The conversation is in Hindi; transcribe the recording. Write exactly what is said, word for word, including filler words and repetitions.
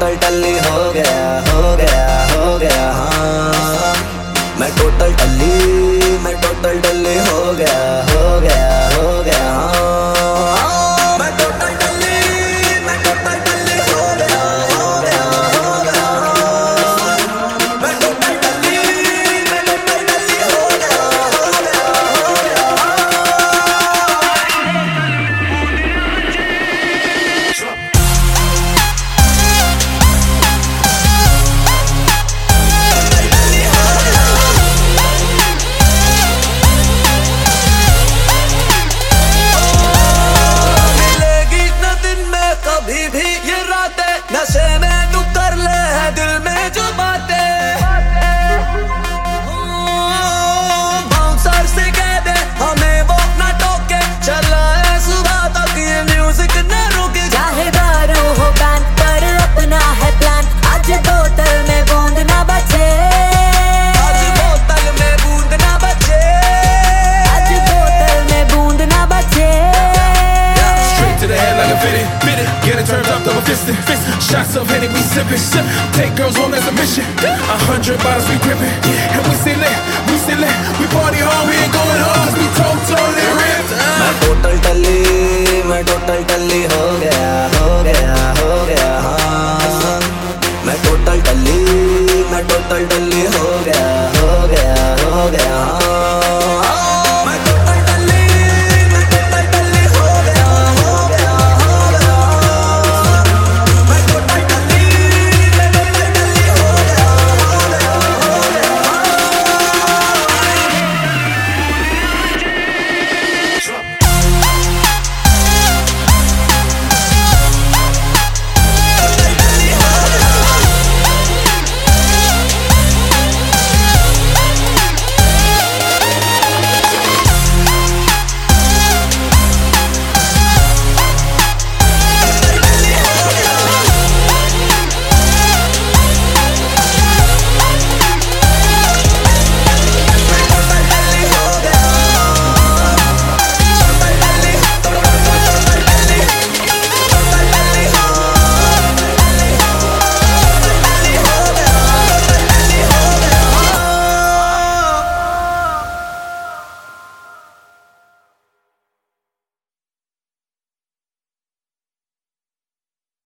टोटल टल्ली हो गया हो गया हो गया हाँ। मैं टोटल टल्ली मैं टोटल टल्ली हो गया हो गया हो गया हाँ। मैं टोटल टल्ली मैं टोटल टल्ली हो गया हो गया हो गया हाँ। मैं टोटल टल्ली मैं टोटल टल्ली हो गया हो गया हो गया कभी भी ये रातें नशे में तू कर ले है दिल में जो बातें। बाउंसर से कह दे हमें वो ना टोके, चला है सुबह तक ये म्यूजिक न रुके। चाहे दारू हो बैन पर अपना है प्लान, आज बोतल में बूंद ना बचे, आज बोतल में बूंद ना बचे, आज बोतल में बूंद ना बचे। To the head like a fitty, fitty. Get it turned up, double fisted. Shots of Henny, we sipping. Take girls home, that's a mission. A hundred bottles, we gripping. And we stay lit, we stay lit. We party hard, we ain't going home, cause we totally ripped. मैं टोटल टल्ली मैं टोटल टल्ली हो गया हो गया हो गया हाँ। मैं टोटल टल्ली मैं टोटल टल्ली हो गया हो गया हो गया